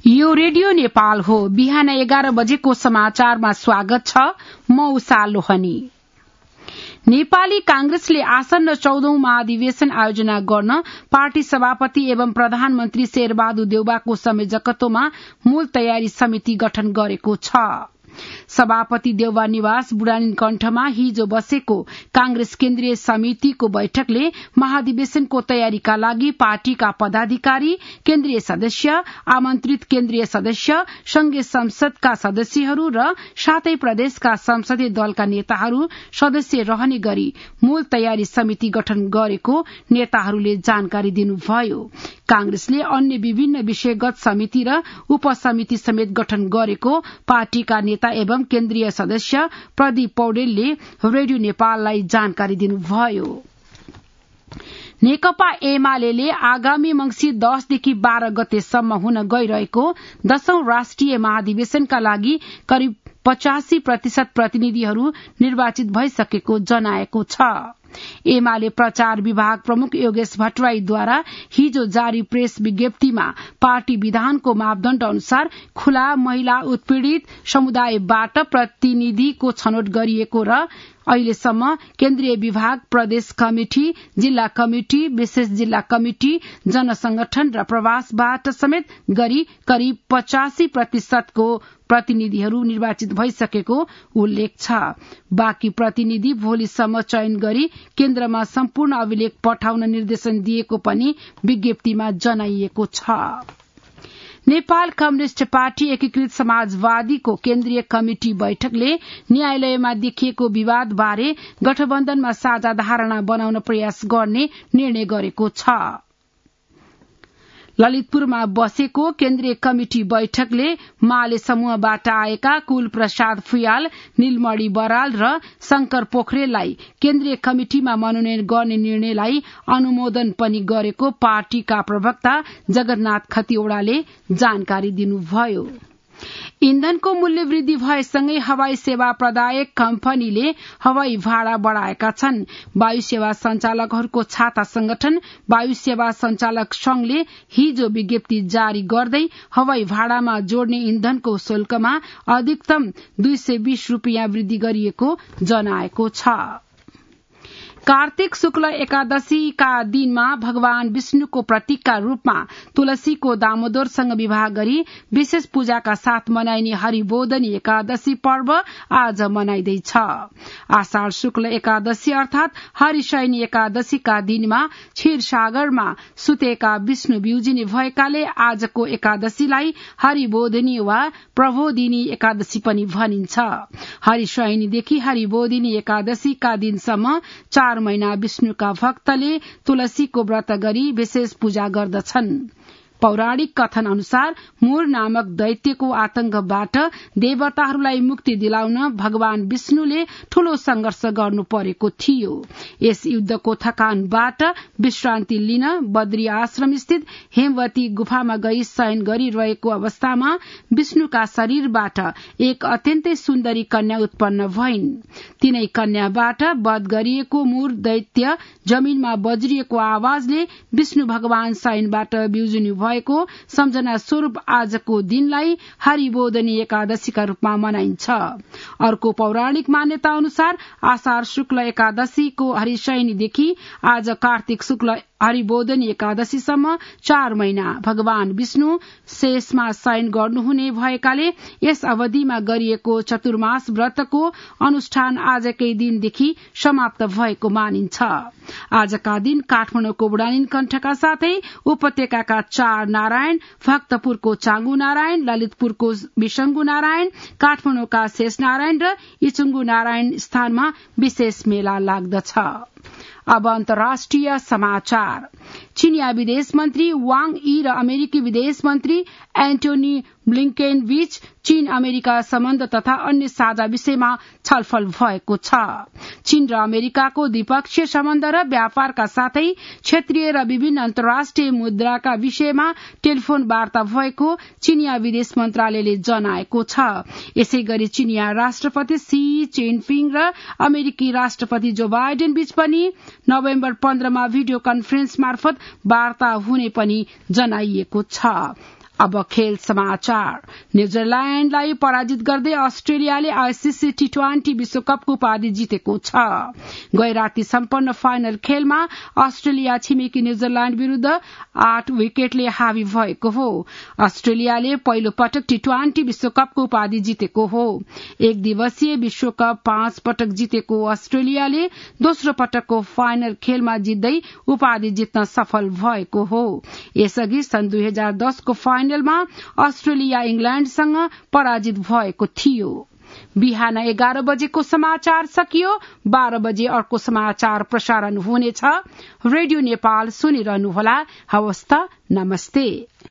यो रेडियो नेपाल हो। बिहान 11 बजेको समाचारमा स्वागत छ। म उषा लोहनी। नेपाली कांग्रेसले आसन्न 14औं महाधिवेशन आयोजना गर्न पार्टी सभापति एवं प्रधानमन्त्री शेरबहादुर देउवाको संयोजकत्वमा मूल तयारी समिति गठन गरेको छ। सभापति देउवा निवास बुढानीन कण्ठमा हिजो बसेको कांग्रेस केन्द्रीय समितिको बैठकले महाधिवेशनको तयारीका लागि पार्टीका पदाधिकारी, केन्द्रीय सदस्य, आमन्त्रित केन्द्रीय सदस्य, संघीय संसदका सदस्यहरू र साथै प्रदेशका संसदीय दलका नेताहरू सदस्य रहने गरी मूल तयारी समिति गठन गरेको नेताहरूले जानकारी दिनुभयो। कांग्रेसले अन्य विभिन्न विषयगत समिति र उपसमिति समेत गठन गरेको पार्टीका नेता एवं केन्द्रीय सदस्य प्रदीप पौडेलले रेडियो नेपाललाई जानकारी दिनुभयो। नेकपा एमाले आगामी मंसिर 10 देखि 12 गतेसम्म हुन गइरहेको 10औं राष्ट्रिय महाधिवेशनका लागि करिब 85% प्रतिनिधिहरू निर्वाचित भइसकेको जनाएको छ। एमाले प्रचार विभाग प्रमुख योगेश भट्टराईद्वारा हिजो जारी प्रेस विज्ञप्तिमा पार्टी विधानको मापदण्ड अनुसार खुला महिला उत्पीड़ित समुदायबाट प्रतिनिधिको छनौट गरिएको र अहिलेसम्म केन्द्रीय विभाग, प्रदेश कमिटी, जिल्ला कमिटी, विशेष जिल्ला कमिटी, जनसंगठन र प्रवासबाट समेत गरी करिब 85% को प्रतिनिधिहरू निर्वाचित भइसकेको उल्लेख छ। बाँकी प्रतिनिधि भोलिसम्म चयन गरी केन्द्रमा सम्पूर्ण अभिलेख पठाउन निर्देशन दिएको पनि विज्ञप्तिमा जनाइएको छ। नेपाल कम्युनिष्ट पार्टी एकीकृत समाजवादीको केन्द्रीय कमिटी बैठकले न्यायालयमा देखिएको विवाद बारे गठबन्धनमा साझा धारणा बनाउन प्रयास गर्ने निर्णय गरेको छ। ललितपुरमा बसेको केन्द्रीय कमिटी बैठकले माले समूहबाट आएका कुल प्रसाद फुयाल, नीलमणि बराल र शंकर पोखरेललाई केन्द्रीय कमिटिमा मनोनयन गर्ने निर्णयलाई अनुमोदन पनि गरेको पार्टीका प्रवक्ता जगन्नाथ खतिवड़ाले जानकारी दिनुभयो। इन्धनको मूल्य वृद्धि भएसँगै हवाई सेवा प्रदायक कम्पनीले हवाई भाड़ा बढ़ाएका छन्। वायु सेवा संचालकहरूको छाता संगठन वायु सेवा संचालक संघले हिजो विज्ञप्ति जारी गर्दै हवाई भाड़ामा जोड्ने इन्धनको शुल्कमा अधिकतम 220 रूपियाँ वृद्धि गरिएको जनाएको छ। कार्तिक शुक्ल एकादशीका दिनमा भगवान विष्णुको प्रतीकका रूपमा तुलसीको दामोदरसँग विवाह गरी विशेष पूजाका साथ मनाइने हरिबोधनी एकादशी पर्व आज मनाइँदैछ। आषाढ़ शुक्ल एकादशी अर्थात हरिशयनी एकादशीका दिनमा क्षीरसागरमा सुतेका विष्णु बिउजिने भएकाले आजको एकादशीलाई हरिबोधनी वा प्रबोधिनी एकादशी पनि भनिन्छ। हरिशयनीदेखि हरिबोधिनी एकादशीका दिनसम्म 4 महिना विष्णुका भक्तले तुलसीको व्रत गरी विशेष पूजा गर्दछन्। पौराणिक कथन अनुसार मुर नामक दैत्यको आतंकबाट देवताहरूलाई मुक्ति दिलाउन भगवान विष्णुले ठूलो संघर्ष गर्नु परेको थियो। यस युद्धको थकानबाट विश्रान्ति लिन बद्री आश्रम स्थित हेमवती गुफामा गई शयन गरिरहेको अवस्थामा विष्णुका शरीरबाट एक अत्यन्तै सुन्दरी कन्या उत्पन्न भइन्। तिनै कन्याबाट वध गरिएको मुर दैत्य जमिनमा बज्रिएको आवाजले विष्णु भगवान शयनबाट बिउजिनु भएको सम्झना स्वरूप आजको दिनलाई हरिबोधनी एकादशीका रूपमा मनाइन्छ। अर्को पौराणिक मान्यता अनुसार आषाढ़ शुक्ल एकादशीको हरिशयनीदेखि आज कार्तिक शुक्ल हरिबोधनी एकादशीसम्म 4 महिना भगवान विष्णु शेषमा शयन गर्नुहुने भएकाले यस अवधिमा गरिएको चतुर्मास व्रतको अनुष्ठान आजकै दिनदेखि समाप्त भएको मानिन्छ। आजका दिन काठमाडौँको बुढानीन कण्ठका साथै उपत्यकाका 4 नारायण, भक्तपुरको चांगु नारायण, ललितपुरको विशंगु नारायण, काठमाडौँका शेष नारायण र इचुंगु नारायण स्थानमा विशेष मेला लाग्दछ। अब अन्तर्राष्ट्रिय समाचार। चीनिया विदेश मन्त्री वाङ यी र अमेरिकी विदेश मन्त्री एन्टोनी ब्लिंकेन बीच चीन अमेरिका सम्बन्ध तथा अन्य साझा विषयमा छलफल भएको छ। चीन र अमेरिकाको द्विपक्षीय सम्बन्ध र व्यापारका साथै क्षेत्रीय र विभिन्न अन्तर्राष्ट्रिय मुद्दाका विषयमा टेलिफोन वार्ता भएको चीनिया विदेश मन्त्रालयले जनाएको छ। यसैगरी चीनिया राष्ट्रपति सी जिनपिङ र अमेरिकी राष्ट्रपति जो बाइडेन बीच पनि नोभेम्बर 15 मा भिडियो कन्फरेन्स मार्फत वार्ता हुने पनि जनाइएको छ। अब खेल समाचार। न्यूजील्याण्डलाई पराजित गर्दै अस्ट्रेलियाले आईसीसी T20 विश्वकपको उपाधि जितेको छ। गए राति सम्पन्न फाइनल खेलमा अस्ट्रेलिया छिमेकी न्यूजील्याण्ड विरूद्ध 8 विकेटले हावी भएको हो। अस्ट्रेलियाले पहिलो पटक T20 विश्वकपको उपाधि जितेको हो। एक दिवसीय विश्वकप 5 पटक जितेको अस्ट्रेलियाले दोस्रो पटकको फाइनल खेलमा जित्दै उपाधि जित्न सफल भएको हो। यसअघि सन् 2010 को फाइनलमा अस्ट्रेलिया इंग्ल्याण्डसँग पराजित भएको थियो। बिहान 11 बजेको समाचार सकियो। 12 बजे अर्को समाचार प्रसारण हुनेछ। रेडियो नेपाल सुनिरहनुहोला। हवस् त, नमस्ते।